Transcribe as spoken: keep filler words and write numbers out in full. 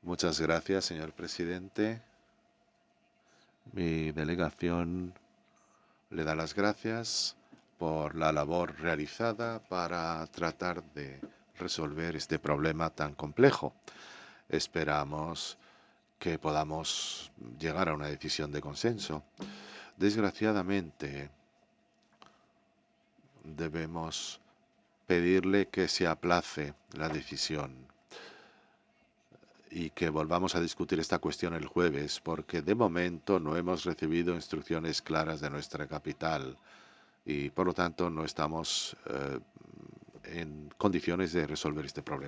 Muchas gracias, señor presidente. Mi delegación le da las gracias por la labor realizada para tratar de resolver este problema tan complejo. Esperamos que podamos llegar a una decisión de consenso. Desgraciadamente, debemos pedirle que se aplace la decisión y que volvamos a discutir esta cuestión el jueves, porque de momento no hemos recibido instrucciones claras de nuestra capital y por lo tanto no estamos eh, en condiciones de resolver este problema.